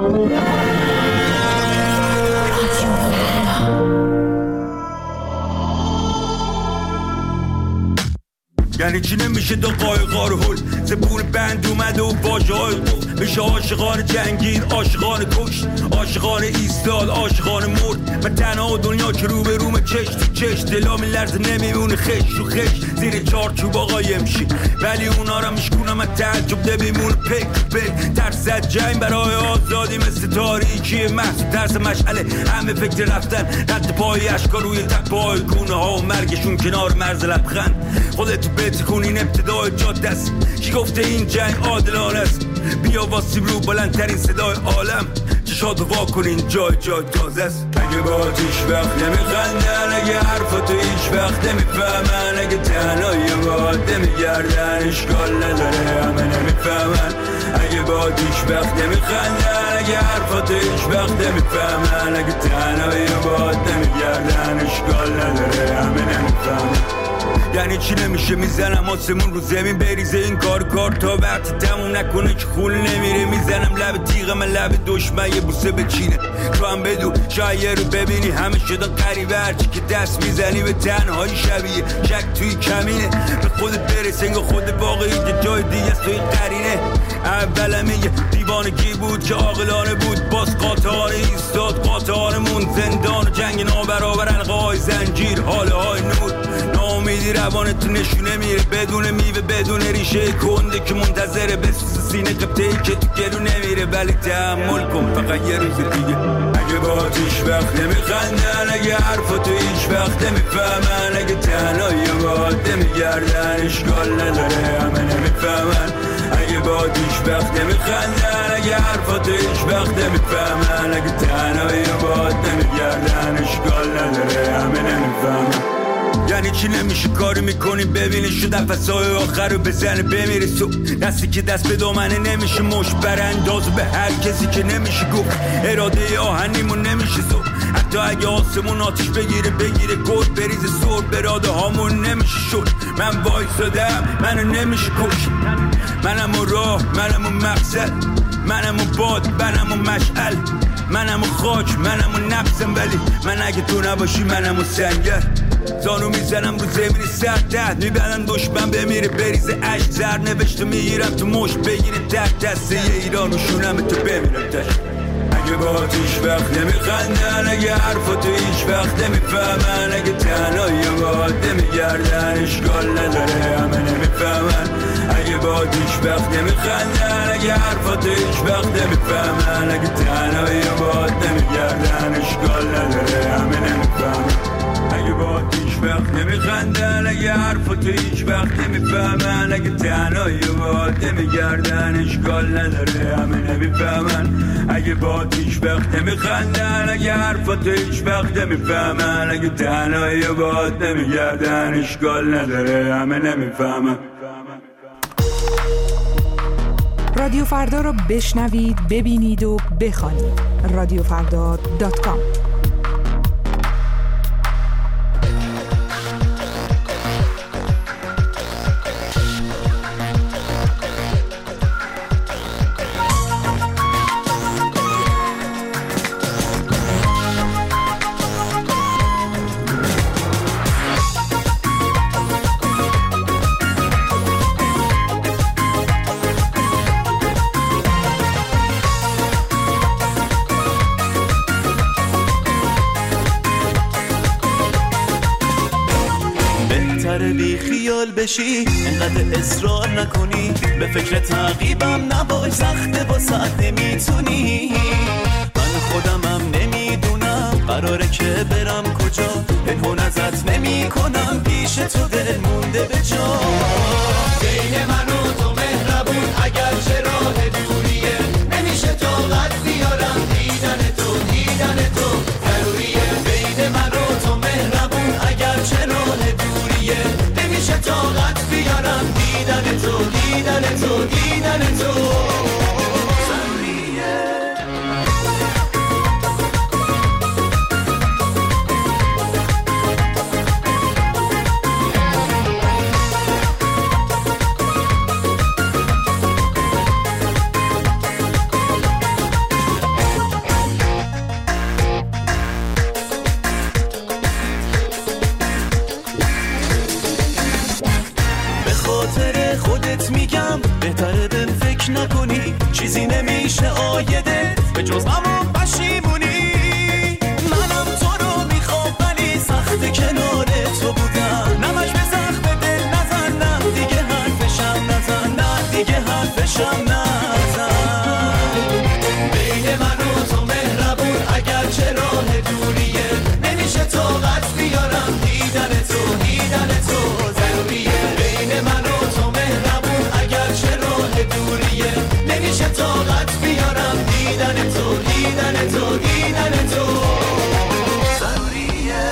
یعنی چی نمیشه دو قایقا رو هل زبون بند اومده و واژه های قفل میشه عاشقان جنگین عاشقان کشت عاشقان ایستاد عاشقان مرد من تنها دنیا که رو به روم چش تو چش دلا میلرزه نمیمونه خش رو خش زیر چارچوب آقای امشی ولی اونا را میشکونم از تعجب نمیمونه پک پک ترس از جنگ برای آزادی مثل تاریکی محض ترس مشعله همه فکر رفتن رد پای اشکا روی تپای گونه ها و مرگشون کنار مرز لبخند خودتو بتکن این ابتدای جاده است کی گفته این جنگ عادلانه است بیا واسیم رو بلندترین صدای عالم چشاتو وا کنین جای تازه است اگه با هیچ وقت نمیخندن اگه حرفاتو هیچ وقت نمیفهمن اگه تنهایی باید نمیگردن اشکال نداره همه نمیفهمن اگه با هیچ وقت نمیخندن اگه حرفاتو هیچ وقت نمیفهمن اگه تنهایی باید نمیگردن اشکال نداره همه نمیفهمن یعنی چی نمیشه میزنم آسمون رو زمین بریزه این کار تا وقت تموم نکنه که خول نمیره میزنم لب تیغم لب دشمن یه بوسه بچینه تو هم بدو شاید رو ببینی همه شدن قریبه هرچی که دست میزنی به تنهایی شبیه شک توی کمینه به خودت برس انگا خود واقعی که جای دیگه است توی قرینه اولم یه دیوانگی بود که عاقلانه بود باز قاطعانه ایستاد قاطعانمون زندان و جنگ نابرابر حلقه‌های زنجیر حاله های نور ناامیدی روانت نشونه میره بدون میوه بدون ریشه کنده که منتظره بسوز سینه قبطه‌ای که تو گلو نمیره ولی تحمل کن فقط یه روز دیگه اگه با هیچ وقت نمیخندن اگه حرفاتو هیچ وقت نمیفهمن اگه تنهایی باید نمیگردن اشکال نداره همه نمیفهمن اگه با هیچ وقت نمیخندن اگه حرفاتو هیچ وقت نمیفهمن اگه تنهایی باید نمیگردن اشکال نداره همه نمیفهمن یعنی چی نمیشه کاری میکنی ببینی شو نفسای آخر رو بزنه بمیره سو دستی که دست به دامنه نمیشه مش براندازو به هر کسی که نمیشه گفت اراده آهنیمون نمیشه زو حتی اگه آسمون آتیش بگیره گل بریزه سر براده هامون نمیشه شد من وایسادم منو نمیشه کش منم و راه منم و مقصد منم و باد منم و مشعل منم و خاک منم و نفسم ولی من اگه تو نباشی منم و سنگر زانو میزنم رو زمین سرد میبرن دشمن بمیره بریزه عشق زر نوشته میگیرم تو مشت بگیره تک دسته ایران و شونم تو بمیرم تش اگه با هیچ وقت نمیخندن اگه حرفاتو هیچ وقت نمیفهمن اگه تنهایی باید نمیگردن اشکال نداره همه نمیفهمن اگه با هیچ وقت نمیخندن اگه حرفاتو هیچ وقت نمیفهمن اگه تنهایی باید نمیگردن اشکال نداره همه نمیفهمن اگه با هیچ وقت نمیخندن اگه حرفاتو هیچ وقت نمیفهمن اگه تنهایی باید نمیگردن اشکال نداره همه نمیفهمن اگه با هیچ وقت نمیخندن اگه حرفاتو هیچ وقت نمیفهمن اگه تنهایی باید نمیگردن اشکال نداره همه نمیفهمن رادیو فردا رو بشنوید ببینید و بخوانید radiofrda.com بی خیال بشی انقدر اصرار نکنی به فکر تعقیبم نباش سخته واسه نمیتونی من خودمم نمیدونم قراره که برم کجا پنهون ازت نمی کنم پیش تو دل مونده به جا بین من و تو مهربون اگر چه راه دوریه نمیشه طاقت بیارم دیدن تو ضروریه بین من و تو مهربون اگر چه راه دوریه نمیشه طاقت بیارم دیدن تو چیزی نمیشه آیده به جز غم و پشیمونی. منم تو رو میخوام ولی سخت کنار تو بودم. نمک به زخم دل نزن، نه دیگه حرفشم نزن، نه دیگه حرفشم نزن. بین من و تو مهربون اگر چه راه دوریه، نمیشه طاقت بیارم دیدن تو، دیدن تو ضروریه. بین من و تو مهربون اگر چه راه دوریه، نمیشه طاقت بیارم دیدن تو، دیدن تو، دیدن تو ضروریه.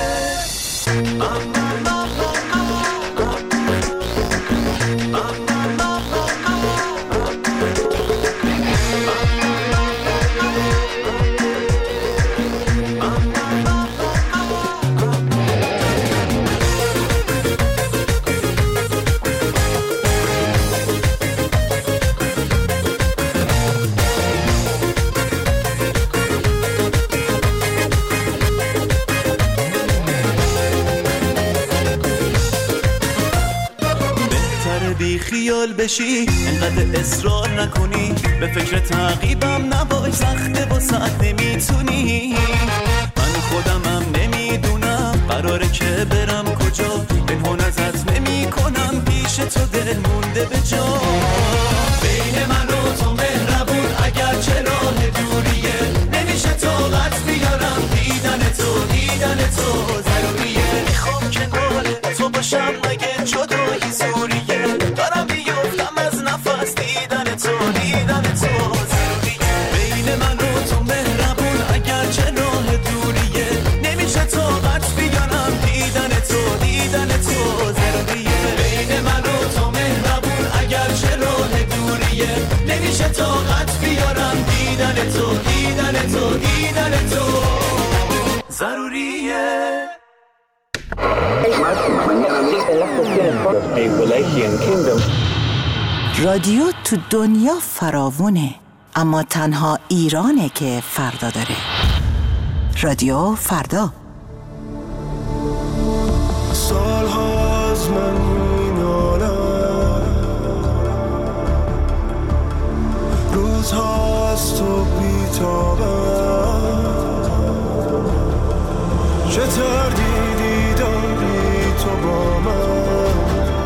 خیال بشی انقدر اصرار نکنی، به فکر تعقیبم نباش سخته واسه نمیتونی. من خودمم نمیدونم قراره که برم کجا، پنهان ازت نمی کنم پیش تو دل مونده به جا. بین من و تو مهربون اگر چه راه دوریه، نمیشه طاقت بیارم دیدن تو، دیدن تو ضروریه. میخوام کنار تو باشم مگه جدایی زوریه، دارم بیفتم از نفس دیدن تو، دیدن تو ضروریه. بین من و تو مهربون اگر چه راه دوریه، نمیشه طاقت بیارم دیدن تو، دیدن تو ضروریه. بین من و تو مهربون اگر چه راه دوریه، نمیشه طاقت بیارم دیدن تو، دیدن تو، دیدن تو ضروریه. رادیو تو دنیا فراوونه، اما تنها ایرانه که فردا داره. رادیو فردا. سالها از من مینالم، روزها از تو بیتابم، چه تردیدی داری تو با من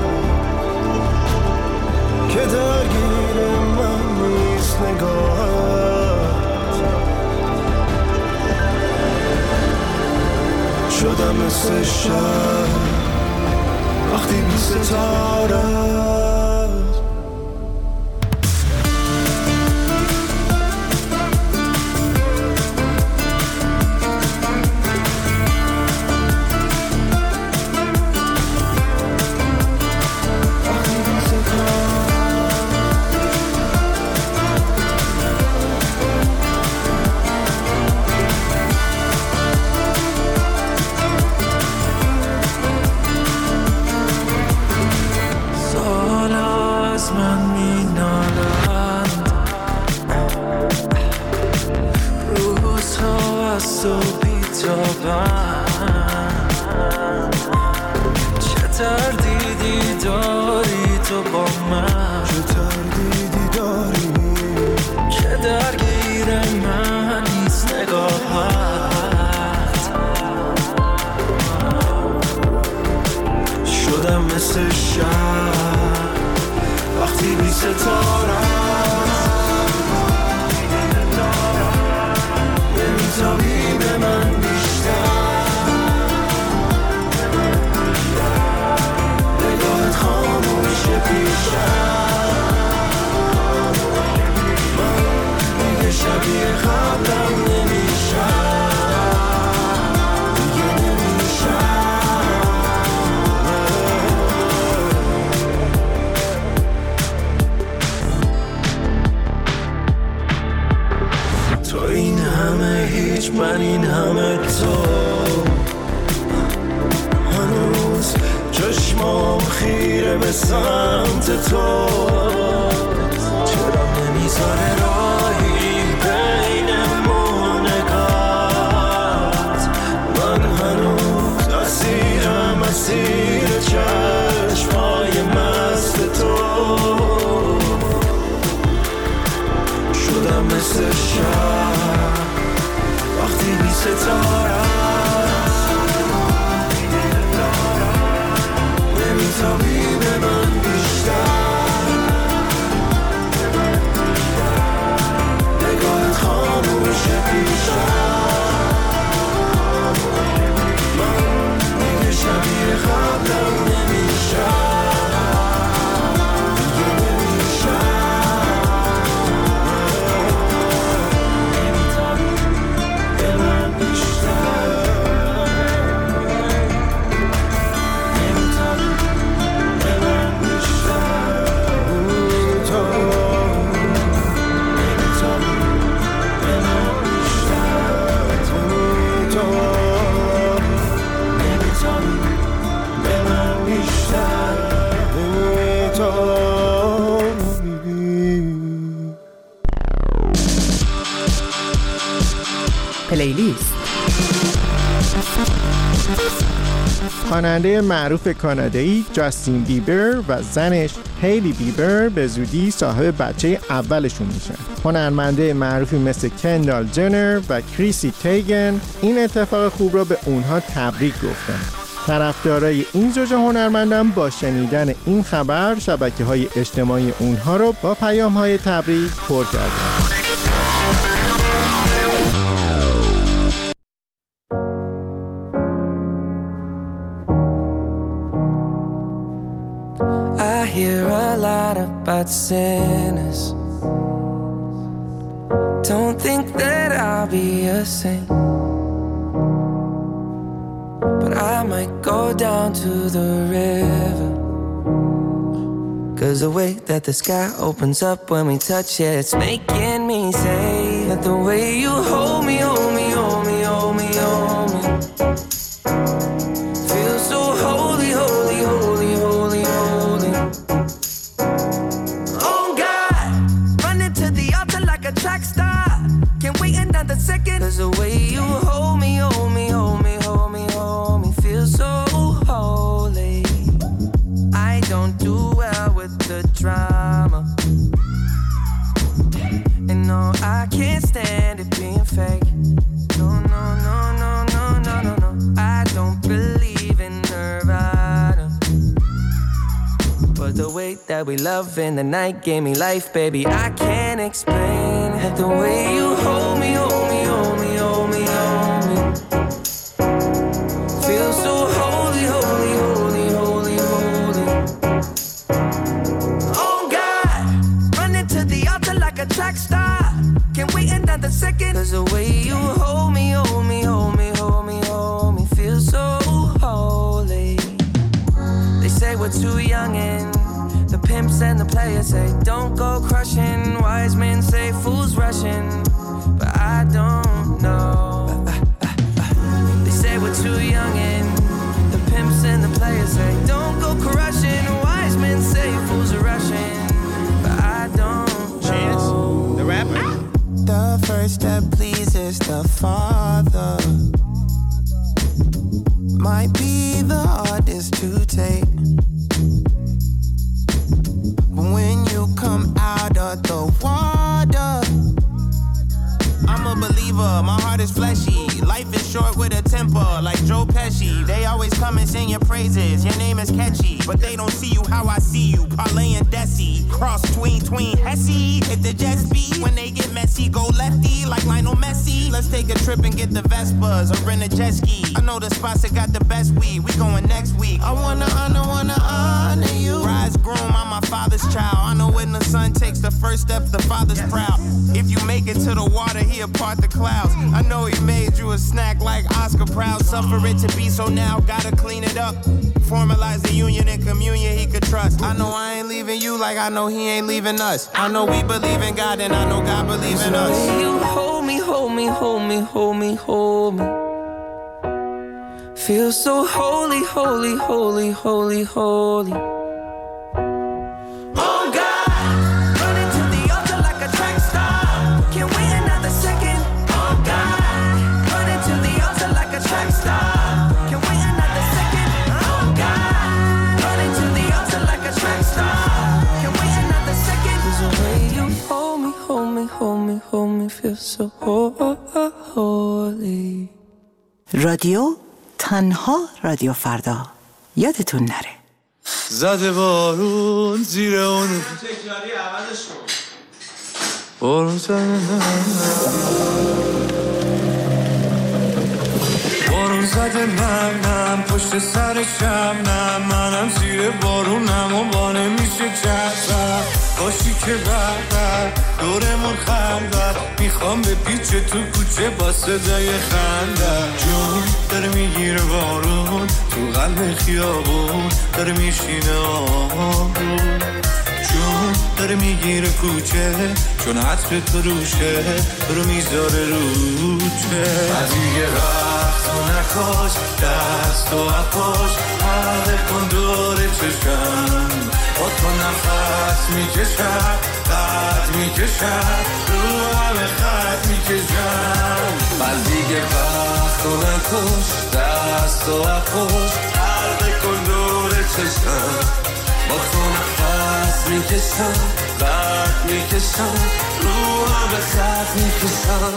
که درگیر من نیست نگاهت. شدم مثل شب وقتی بی ستاره مثل شب وقتی بی ستاره نمیتابی به من بیشتر، نگاهت خاموشه پیشم، من دیگه شبیه قبلم نمیشم، دیگه نمیشم. من این همه تو هنوز چشمام خیره به سمت تو، چرا نمیذاره راهی بینمون نگات، من هنوز اسیرم اسیر چشمای مست تو، دلم مثل شب وقتی بی ستاره نمیتابی به من بیشتر نگاهت خاموشه بیشتر من دیگه شبیه قبلم نمیشم پلیلیست. خواننده معروف کانادایی جاستین بیبر و زنش هیلی بیبر به زودی صاحب بچه اولشون میشن. هنرمنده معروفی مثل کندال جنر و کریسی تیگن این اتفاق خوب را به اونها تبریک گفتن. طرفدارای این زوج هنرمندان با شنیدن این خبر شبکه‌های اجتماعی اونها رو با پیام‌های تبریک پر کردن. I hear a lot about sinners. Don't think that I'll be a saint, but I might go down to the river. 'Cause the way that the sky opens up when we touch it, it's making me say that the way you hold me, hold me, hold me, hold me, hold me, feels so holy, holy, holy, holy, holy. Oh God, running to the altar like a track star. Can't wait another second. 'Cause the way you hold me, hold me, hold me, hold me, hold me, feels so holy. I don't do well with the drama, and no, I can't stand it being fake. No, no, no, no, no, no, no, no. I don't believe in Nirvana, but the way that we love in the night gave me life, baby. I can't explain it. The way you hold me, hold me, hold me, hold me, hold me, feel so holy, holy, holy, holy, holy. Oh God, running to the altar like a track star. Can't wait another second. 'Cause the way you hold me, hold me, hold me, hold me, hold me, feel so holy. They say we're too young and the pimps and the players say don't go crushing. Wise men say fools rushing, but I don't know. They say we're too young and the pimps and the players say don't go crushing. Wise men say fools are rushing, but I don't know. Chance, the rapper. The first step pleases the Father might be the hardest to take, but when you come out of the water, I'm a believer, my heart is fleshy. Life is short with a temper, like Joe Pesci. They always come and sing your praises, your name is catchy, but they don't see you how I see you. Parlay and Desi, cross tween Hesse. Hit the jet speed, when they get messy, go lefty like Lionel Messi. Let's take a trip and get the Vespas or rent a jet ski. I know the spots that got the best weed, we going next week. I wanna honor you. Rise groom, I'm my father's child. I know when the son takes the first step, the father's proud. If you make it to the water, he'll part the clouds. I know he made you a snack like Oscar Proud. Suffer it to be so now, gotta clean it up. Formalize the union and communion he could trust. I know I ain't leaving you like I know he ain't leaving us. I know we believe in God and I know God believes in us. You hold me, hold me, hold me, hold me, hold me, feel so holy, holy, holy, holy, holy. Oh God, running to the altar like a track star. Can't wait another second. Oh God, running to the altar like a track star. Can't wait another second. Oh God, running to the altar like a track star. Can't wait another second. 'Cause the way you hold me, hold me, hold me, hold me, feel so holy. رادیو تنها رادیو فردا. یادتون نره. زده بارون زیر اون تکراری عوضش کن. بارون زده بارون زده نم پشت سرشم نم منم زیر بارونم و با نمیشه چرسم باشی که بردر دورمون خندر میخوام به پیچ تو کوچه با صدای خندر جون داره میگیره بارون تو قلب خیابون داره میشینه آبون جون داره میگیره کوچه چون عطر تو روشه رو میذاره روچه از دیگه وقت و نکاش دست و اپاش حرق کن دور چشم با تو نفس میکشم قد میکشم رو همه خط میکشم از دیگه وقت و نکاش دست و اپاش حرق کن دور چشم با تو نفس میکشم قد میکشم رو همه خط میکشم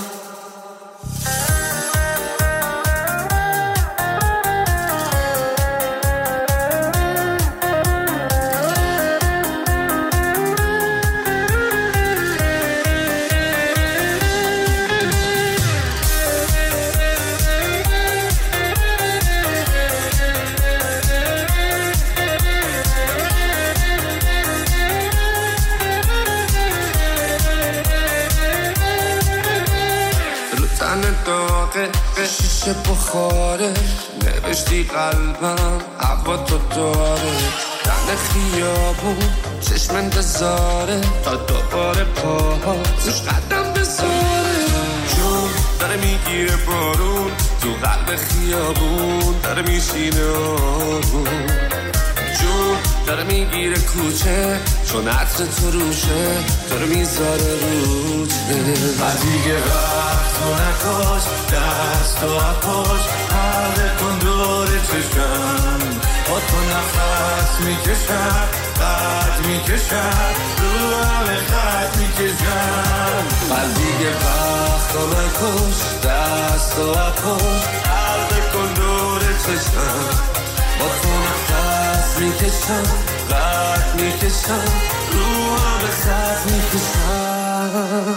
شیشه بخاره نوشتی قلبم هوا تو داره دن خیابون چشم انتظاره تا دوباره پاها توش قدم بذاره جون داره میگیره بارون تو قلب خیابون داره میشینه آروم جون داره میگیره کوچه چون عطر تو روشه داره میذاره روچه و دیگه وقت و نکاش دست و اپاش حرق کن دور چشم با تو نفس میکشم قد میکشم رو همه خط میکشم و دیگه وقت و نکاش دست و اپاش حرق کن دور چشم با تو نفس میکشم قد میکشم رو همه خط میکشم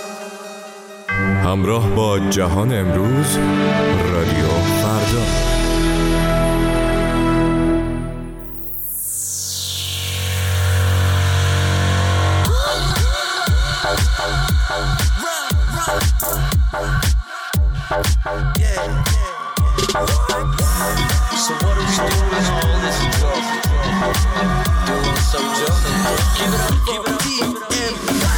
همراه با جهان امروز رادیو فردا. So what are we doing all this drugs? Doing some drugs. Keep it up, keep it up, keep it up.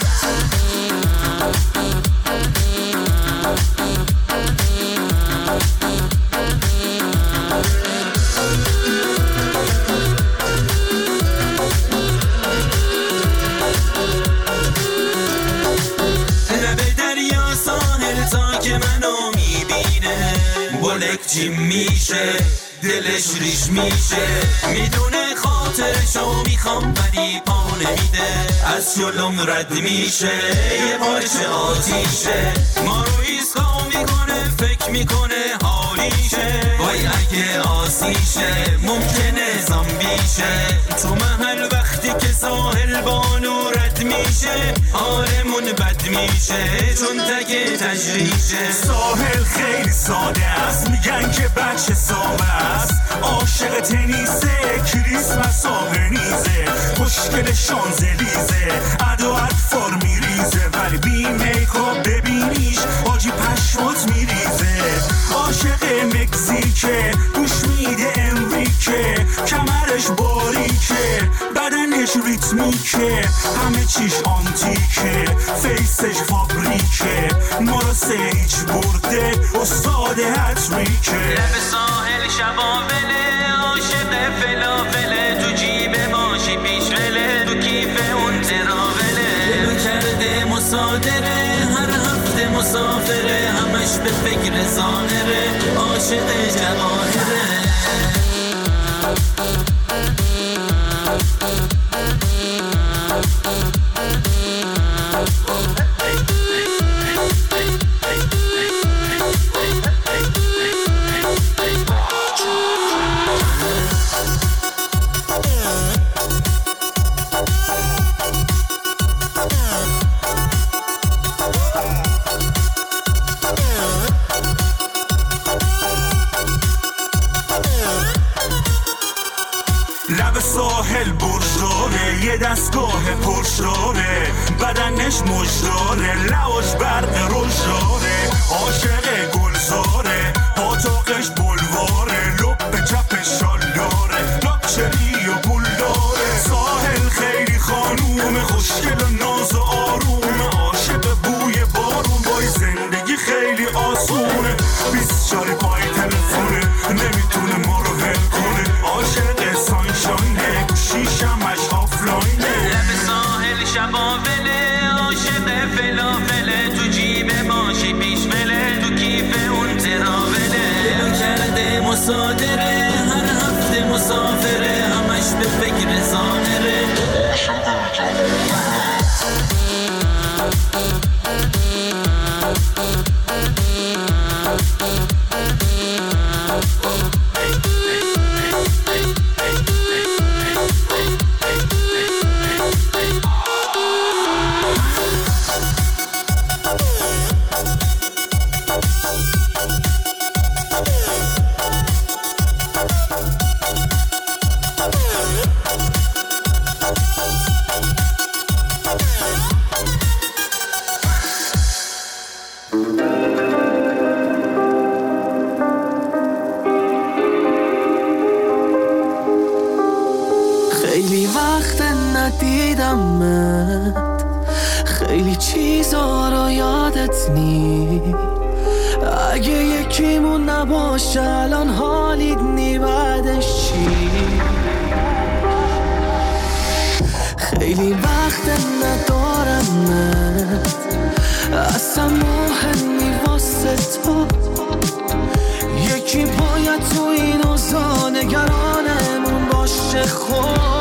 بلک میشه دلش ریش میشه میدونه خاطرشو میخوام ولی پا نمیده از جلوم رد میشه یه پارچه آتیشه ما رو ایسکا میکنه فکر میکنه حالیشه وای اگه آسیشه ممکنه زامبیشه تو محل وقتی که ساحل بانو رد میشه حالمون بد میشه چون تک تجریشه ساحل خیلی ساده است میگن که بچه سامه است عاشق تنیسه کریسمس آهنیزه مشکل شانزلیزه عدو اطفار میریزه ولی بی میکاپ ببینیش آجی پشمات میریزه عاشق مکزیکه گوش میده امریکه کمرش باریکه بدنش ریتمیکه همه چیش آنتیکه فیسش فابریکه ما رو سیج برده استاد هتریکه لب ساحل شبابله عاشق فلافله تو جیب ماشی پیشوله تو کیف اون تراوله دلو کرده مصادره هر هفته مسافره همش به فکر ظاهره عاشق جواهره یه دستگاه پرشاره، بدنش مجداره، لواش برق روشاره، عاشق گلزاره، پاتاقش بلواره، لب چپش شالداره، لاکچری و پول داره. ساحل خیلی خانوم خوشگل و ناز و آروم، عاشق بوی بارون، بای زندگی خیلی آسونه، 24 پای تلفونه، نمیتونه ما رو هل کنه، عاشق سانشاینه، گوشیشمش آفلاینه. لب ساحل شباوله، عاشق فلافله، تو جیب ماشی پیش وله، تو کیف اون تراوله. دلو کرده مصادره، هر هفته مسافره، همش به فکر زانره. خیلی وقت ندیدمت، خیلی چیزا رو یادت نی. اگه یکیمون نباشه الان حالیت نی، بعدش چی؟ خیلی وقت ندارمت، اصلا مهمی واسه تو. یکی باید تو این اوضاع نگرانمون باشه. خب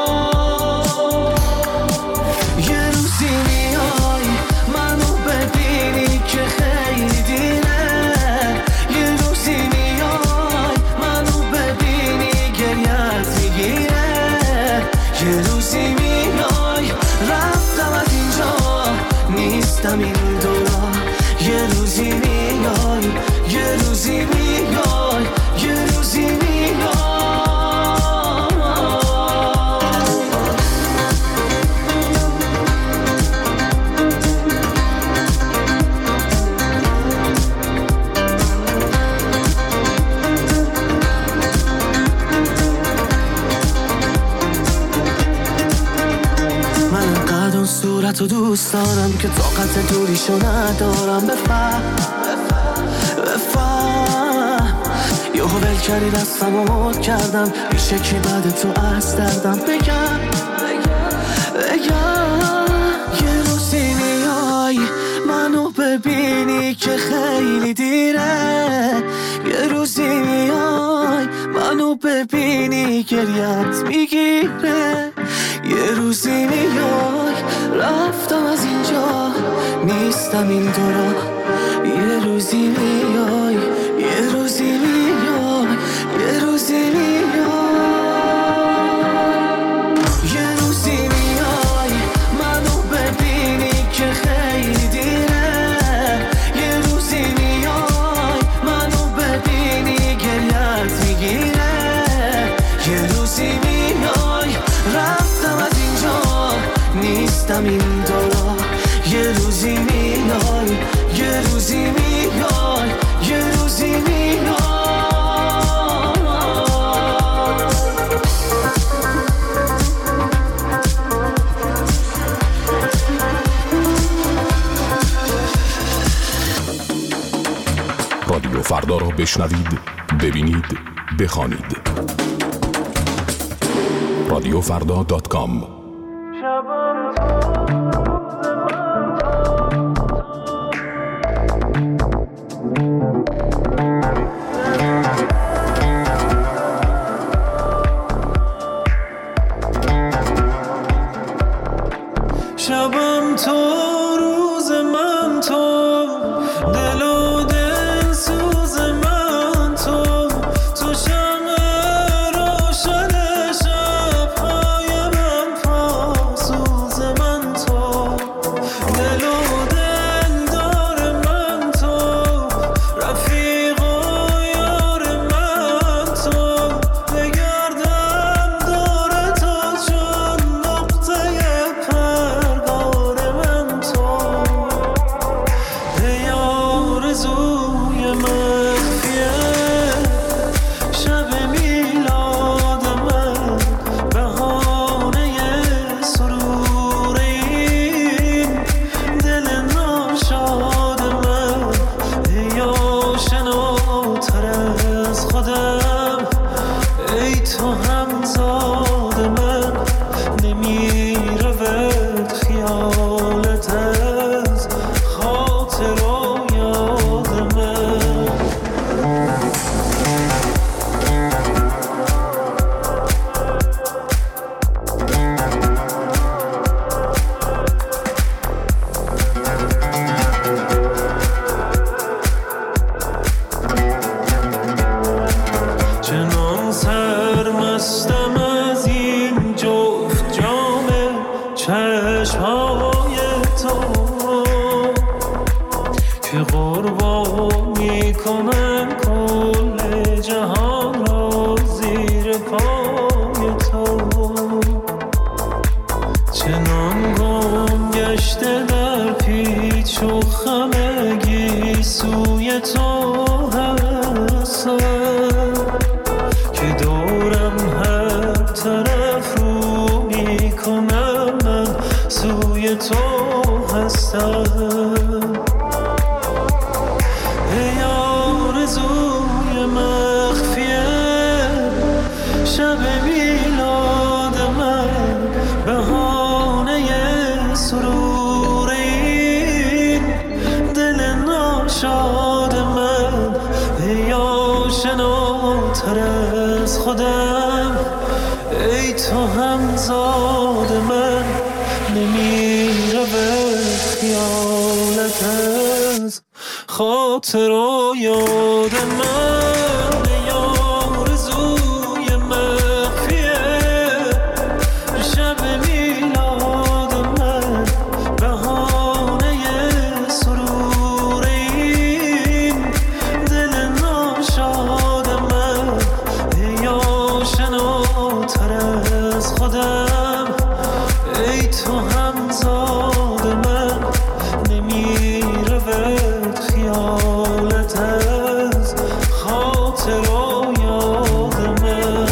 یه روزی میای منو ببینی که خیلی دیره، یه روزی میای منو ببینی گریت میگیره، یه روزی میای رفتم از اینجا نیستم این دورا، یه روزی میای، یه روزی میای، یه روزی میای. من انقدر اون صورتو دوست دارم که طاقت دوریشو ندارم. بفهم یهو ول کردی دستمو مد کردم، میشه که بعد تو از دردم بگم یه روزی میای منو ببینی که خیلی دیره، یه روزی میای منو ببینی گریت میگیره، یه روزی میای رفتم از اینجا نیستم این دورا، یه روزی میای، یه روزی میای، یه روزی میای، یه روزی میای منو ببینی که خیلی دیره، یه روزی میای منو ببینی گریت میگیره، یه روزی میای رفتم از اینجا نیستم این دورا، یه روزی میای، یه روزی میای، یه روزی میای. رادیو فردا را بشنوید، ببینید، بخوانید. radiofrda.com شبم تو روز من تو، دل و دل سوز من تو، تو شمع روشن شب‌های من پا که قربانی کنم کل جهان را زیر پای تو. چنان گم گشته در پیچ و خمگی سوی تو هستم که دورم هر طرف رو می کنم من سوی تو هستم. ای آرزوی مخفیه شب میلاد من، بهانه سرور این دل ناشاد من. ای آشناتر از خودم، ای تو همزاد من، نمی رود خیالت از خاطر و یاد من. ای آرزوی مخفیه شب میلاد من، بهانه سرور این دل ناشاد من. ای آشناتر از خودم، ای تو همزاد من، نمی رود خیالت از خاطر و یاد من.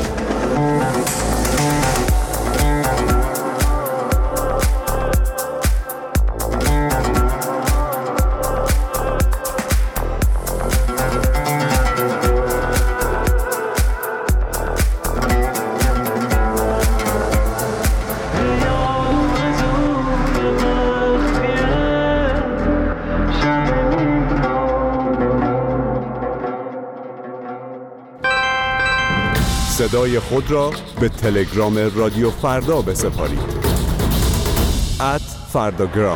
صدای خود را به تلگرام رادیو فردا بسپارید. @فرداگرام.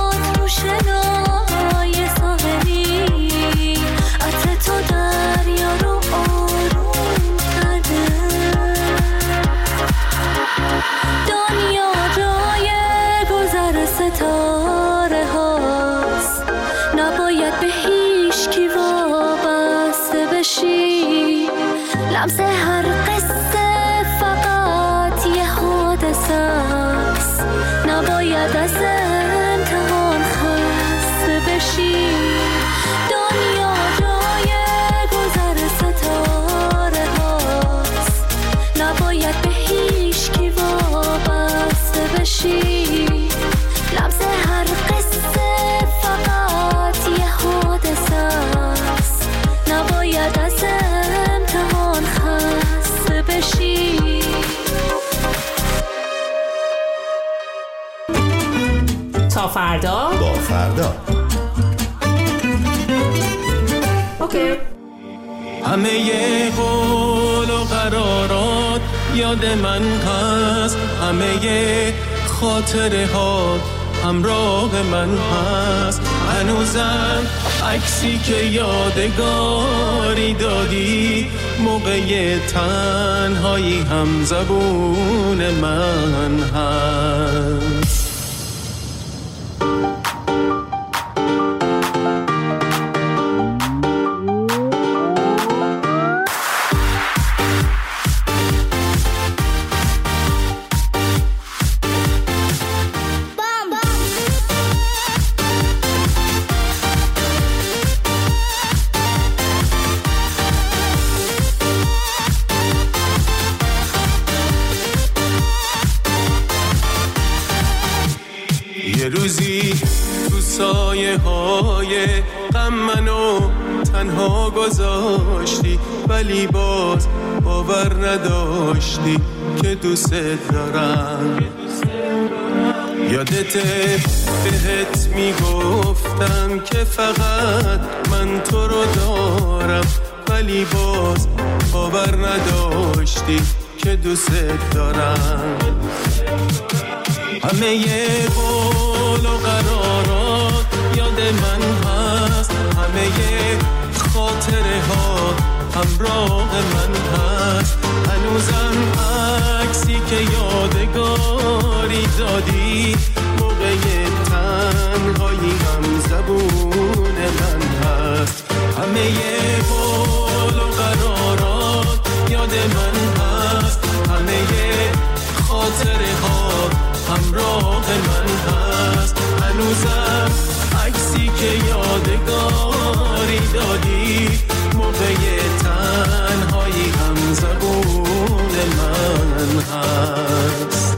دریا بشی. لمس هر قصه فقط یه حادثه است، نباید از امتحان خسته بشی. دنیا جای گذر ستاره هاست، نباید به هیچ کی وابسته بشی. لمس هر قصه فقط یه حادثه است، نباید از امتحان خسته بشی. تا فردا با فردا. اوکی. همه ی قول و قرارات یاد من هست، همه ی خاطره ها همراه من هست. هنوزم عکسی که یادگاری دادی، موقع تنهایی هم زبون من هست. یه روزی تو سایه های غم منو تنها گذاشتی، ولی باز باور نداشتی که دوست دارم. یادته بهت میگفتم که فقط من تو رو دارم، ولی باز باور نداشتی که دوست دارم. همه ی قول و قرارات یاد من هست، همه ی خاطره ها همراه من هست. هنوزم عکسی که یادگاری دادی، موقع تنهایی هم زبون من هست. همه ی قول و قرارات یاد من هست، همه ی خاطره ها همراه من هست. هنوزم عکسی که یادگاری دادی، موقع تنهایی هم زبون من هست.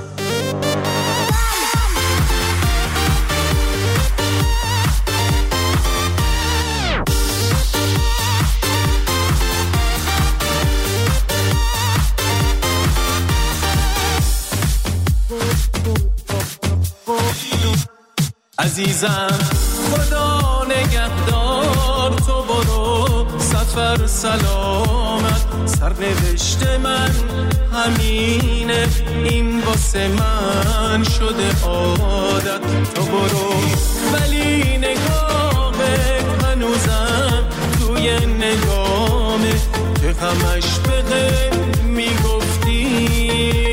عزیزم خدا نگهدار، تو برو سفر سلامت. سرنوشت من همینه، این واسه من شده عادت. تو برو ولی نگاهت هنوزم توی نگامه، که همش بده میگفتی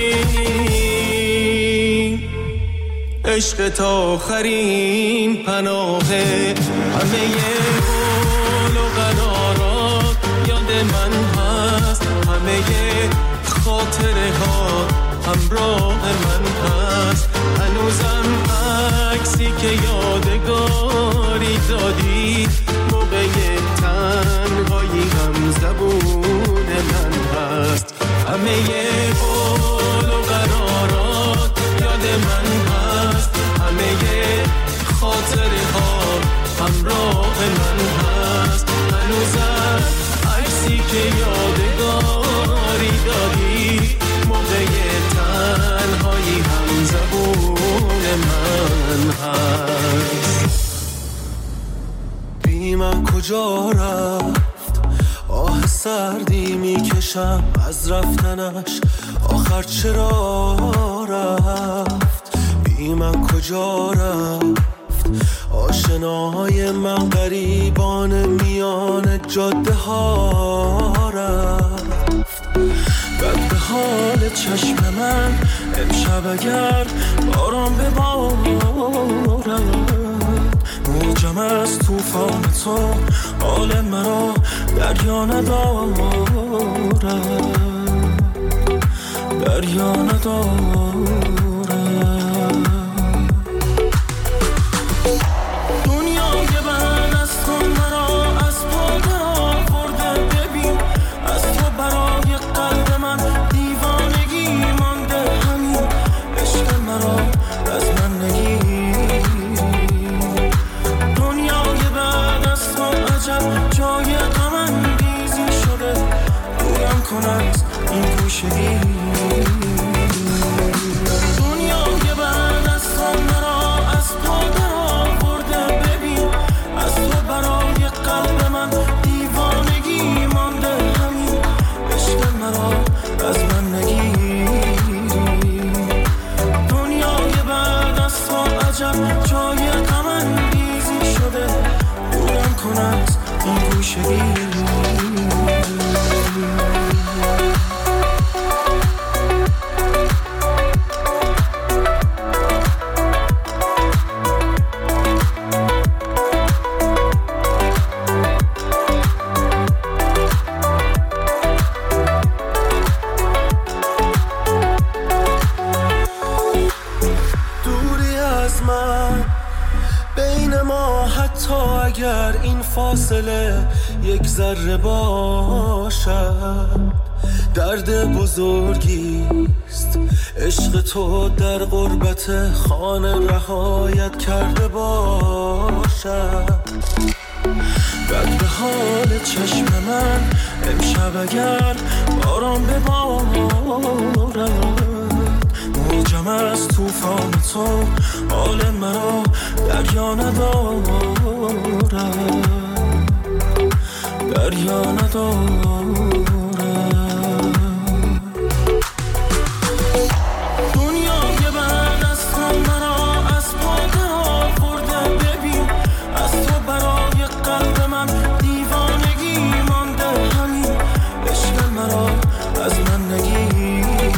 عشق تا آخرین پناهه. همه ی قول و قرارات یاد من هست، همه ی خاطره ها همراه من هست. هنوزم عکسی که یادگاری دادی، موقع تنهایی هم زبون من هست. همه ی قول و قرارات یاد من هست، همه ی خاطره ها همراه من هست. هنوزم عکسی که یادگاری دادی، موقع تنهایی هم زبون من هست. بی من کجا رفت، آه سردی میکشم از رفتنش، آخر چرا رفت. بی من کجا رفت، آشناهای من غریبان میان جاده ها رفت. بد به حال چشم من امشب اگر باران ببارد، موجم از توفان تو حال مرا دریا نداره، دریا نداره. دنیای بعد از تو مرا از پا در آورده، ببین از تو برای قلب من دیوانگی مانده، همین عشق مرا از من نگیر. دنیای بعد از تو عجب جای غم انگیزی شده، دورم کن از این گوشگی. دنیای بعد از تو مرا از پا در آورده، ببین از تو برای قلب من دیوانگی مانده، همین عشق مرا از من نگیر. دنیای بعد از تو عجب جای غم انگیزی شده، دورم کن از این گوشگی. اگر این فاصله یک ذره باشد، درد بزرگیست عشق تو در غربت خانه رهایت کرده باشد. بد به حال چشم من امشب اگر باران ببارد، موجم از توفان تو حال مرا دریا نداره، دریا نداره. دنیای بعد از تو مرا از پا در آورده، ببین از تو برای قلب من دیوانگی مانده، همین عشق مرا از من نگیر.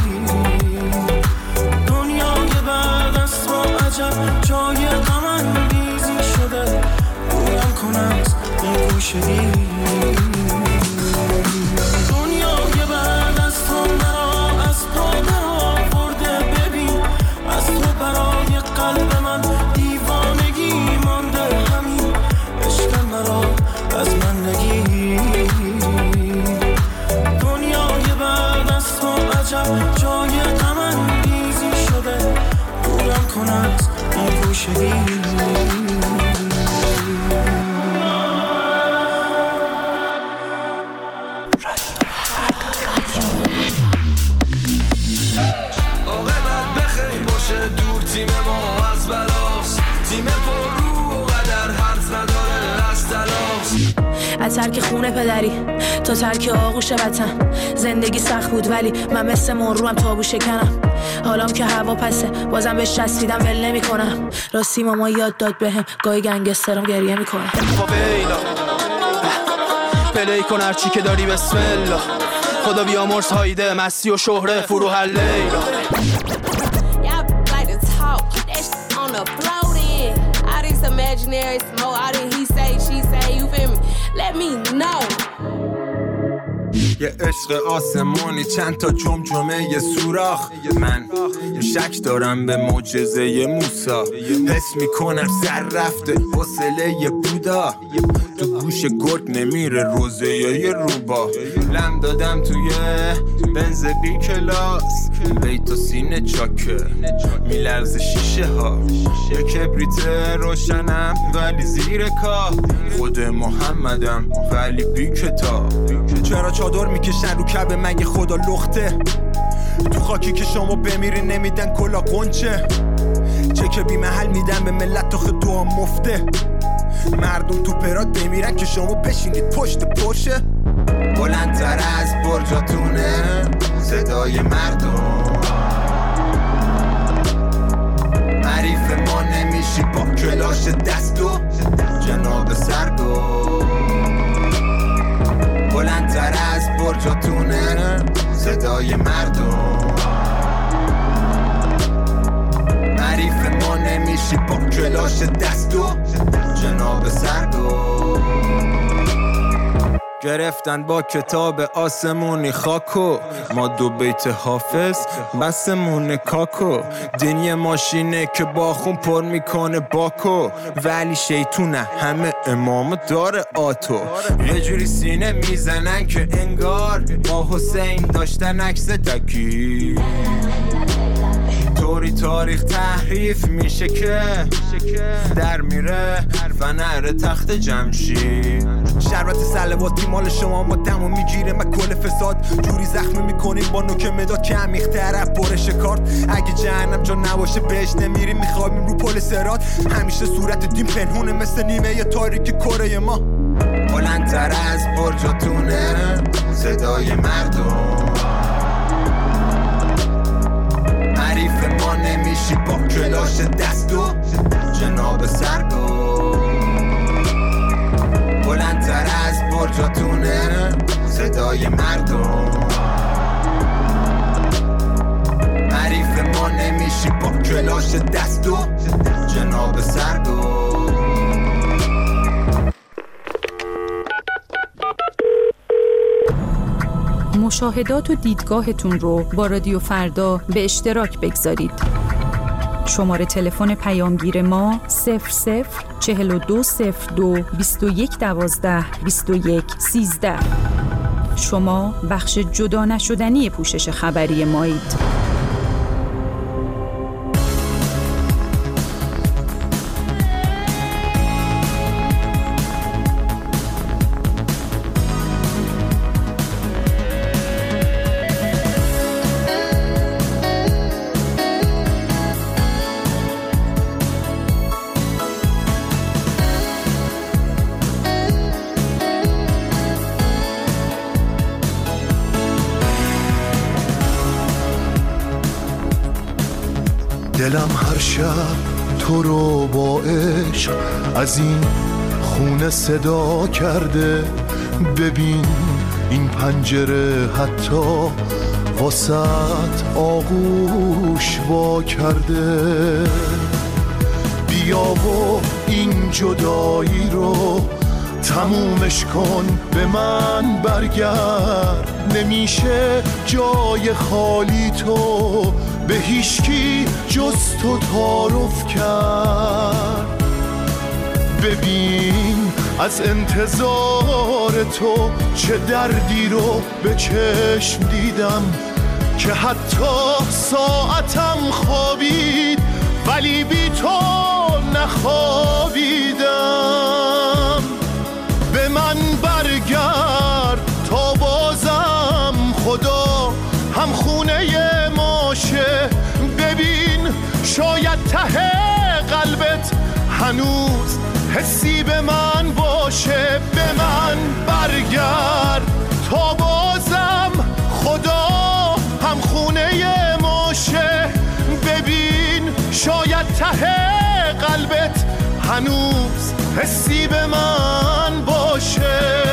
دنیای بعد از تو عجب جای غم انگیزی شده، دورم کن از این گوشگی. دنیای بعد از تو مرا از پا در آورده، ببین از تو برای قلب من دیوانگی مانده، همین عشق مرا از من نگیر. دنیای بعد از تو عجب جای غم انگیزی شده، دورم کن از این گوشگی. از ترک خونه پدری تا ترک آغوش وطن، زندگی سخت بود ولی من مثل مروم تابو شکنم. حالام که هوا پسه بازم بهش چسبیدم ول نمی کنم. راستی ماما یاد داد بهم گاهی گنگسترم گریه میکنه. فاویلا پلی کن هرچی که داری بسم الله، خدا بیامرز هایده مستی و شهره فروح لیلا. Imaginary smoke, all that he say, she say, you feel me? Let me know. یه عشق آسمانی چند تا جمجمه یه سوراخ، من یه شک دارم به معجزه موسی، حس میکنم سر رفته حوصله یه بودا، تو گوش گرگ نمیره روزه یه روبا، لم دادم توی بنز بی کلاس، بیت و سینه چاکه میلرز شیشه ها، یه کبریت روشنم ولی زیر کاه، خود محمدم ولی بی کتاب. چرا چادر میکشن رو کعبه مگه خدا لخته؟ تو خاکی که شما بمیری نمیدن کلا قنچه، چه که بی محل میدن به ملت تا دعا مفته. مردم تو پرات بمیرن که شما بشینید پشت پرشه. بلندتر از برجاتونه صدای مردم، حریف ما نمیشی با کلاش دستو جناب سرگو. بلندتر از برجاتونه صدای مردم، حریف ما نمیشی با کلاش دستو جناب سردو گرفتن با کتاب آسمونی خاکو ما 2 بیت حافظ بسمون کاکو دنیا ماشینه که با خون پر میکنه باکو ولی شیطونه همه امام داره آتو یه جوری سینه میزنن که انگار با حسین داشتن عکس دکی طوری تاریخ تحریف میشه که در میره فنر تخت جمشید شربت سلواتی مال شما ما دمو میگیره من کل فساد جوری زخمی میکنیم با نوک مداد که عمیق‌تر برش کارت اگه جهنم جا نباشه بهش نمیریم میخوابیم رو پل صراط همیشه صورت دین پنهونه مثل نیمه تاریک کره ما بلندتر از برجاتونه صدای مردم حریف ما نمیشی با کلاش دستو جناب سردو بلندتر از برجاتونه صدای مردم حریف ما نمیشی با کلاش دستو جناب سردو مشاهدات و دیدگاهتون رو با رادیو فردا به اشتراک بگذارید. شماره تلفن پیامگیر ما 004202 2112 2113. شما بخش جدا نشدنی پوشش خبری مایید. دلم هر شب تو رو با عشق از این خونه صدا کرده ببین این پنجره حتی واسط آغوش وا کرده بیا و این جدایی رو تمومش کن به من برگرد نمیشه جای خالی تو به هیچکی جز تو تعارف کرد ببین از انتظار تو چه دردی رو به چشم دیدم که حتی ساعتم خوابید ولی بی تو نخوابیدم به من برگرد تا بازم خدا هم خونه ماشه ببین شاید ته قلبت هنوز حسی به من باشه به من برگرد تا بازم خدا هم خونه ماشه ببین شاید ته قلبت هنوز حسی به من باشه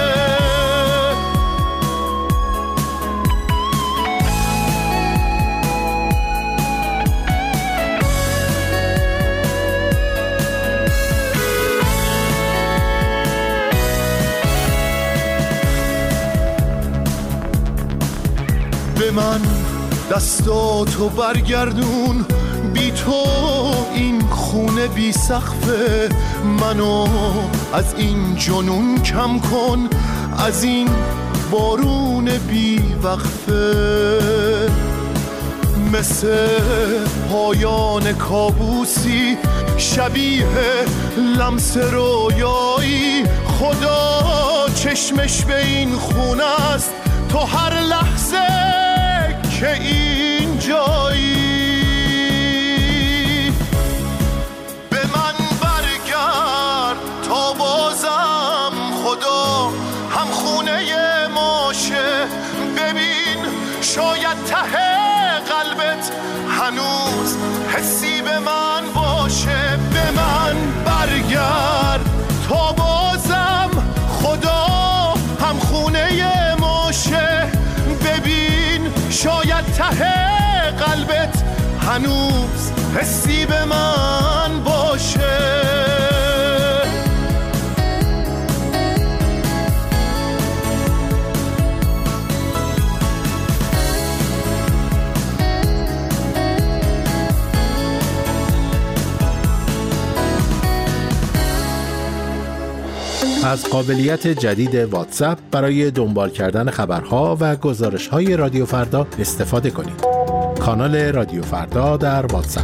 به من دستاتو برگردون بی تو این خونه بی سقفه منو از این جنون کم کن از این بارون بی وقفه مثل پایان کابوسی شبیه لمس رویایی خدا چشمش به این خونه است تو هر لحظه که این جایی به من برگرد تا بازم خدا هم خونه ماشه ببین شاید ته قلبت هنوز حسی به من باشه به من برگرد تا بازم خدا هم خونه ماشه ببین شاید ته قلبت هنوز حسی به من باشه. از قابلیت جدید واتساپ برای دنبال کردن خبرها و گزارش‌های رادیو فردا استفاده کنید. کانال رادیو فردا در واتساپ.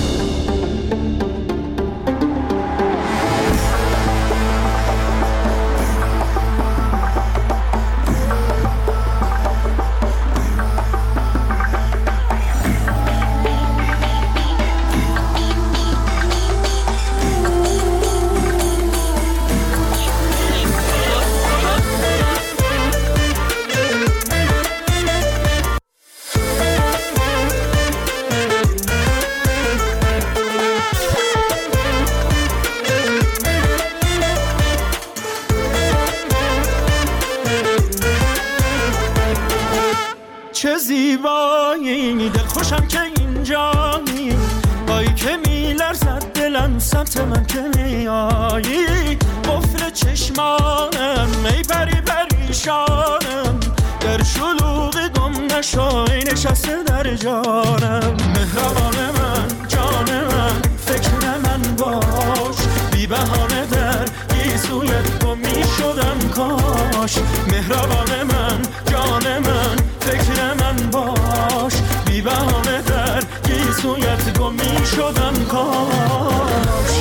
چه زیبایی دل خوشم که اینجایی، بایی که میلرزد دلم سمت من که میایی. قفل چشمانم ای پری پریشانم، در شلوغ گم نشای نشسته در جانم. مهربان من جان من فکر من باش، بی بهانه در گیسویت گم میشدم کاش. مهربان من جان من فکر من باش، بی بهانه در گیسویت گم میشدم کاش.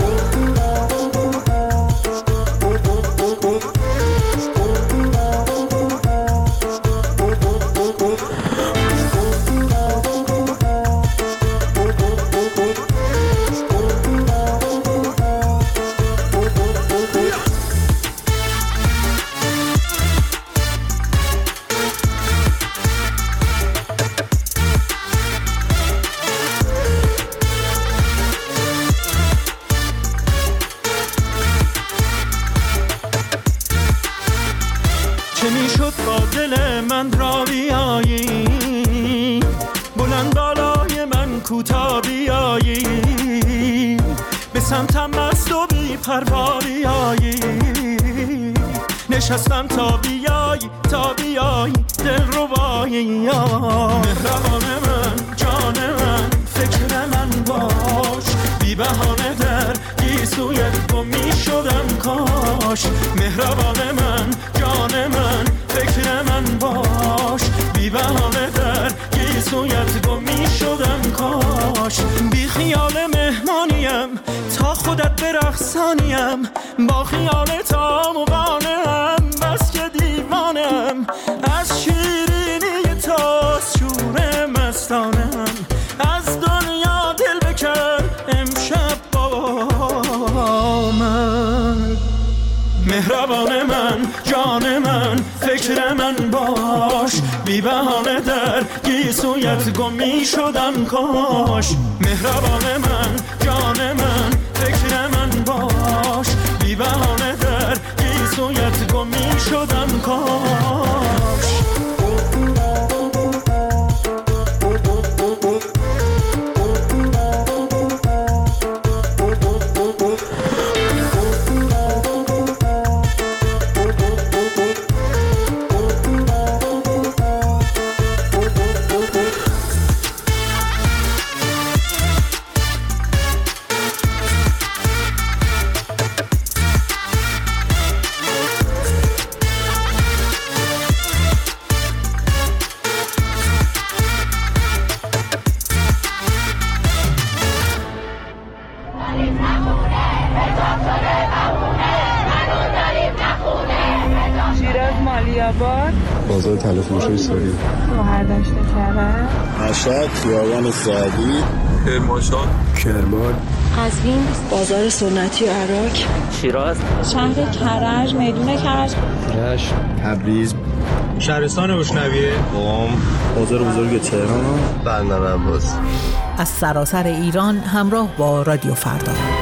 چه میشد با دل من را بیایی، بلند بالای من کوتا بیایی، به سمتم مست و بی پروا بیایی. نشستم تا بیایی دل ربایی. مهربان من جان من فکر من باش، بی بهانه در گیسویت گم میشدم کاش. مهربان من جان من فکر من باش، بی بهانه در گیسویت گم میشدم کاش. بی خیال مهمانیم تا خودت برقصانیم، با خیال تا مقانم بس که دیوانم. از شیرینی تا شور مستانم، از دنیا دل بکن امشب با من. مهربان من جان من فکر من باش، بی بهانه در گیسویت گم میشدم کاش. مهربان من جان من فکر من باش، بی بهانه در گیسویت گم میشدم کاش. بازار تلفروشی سوری، شوهرداشت کرد، مشهد، خیابان سعدی، کرمانشاه، کرمان، قزوین، بازار سنتی عراق، شیراز، شهر کرج، میدون کرج، رشت، تبریز، شهرستان روشنویه، قم، بازار بزرگ تهران، بندر عباس. از سراسر ایران همراه با رادیو فردا.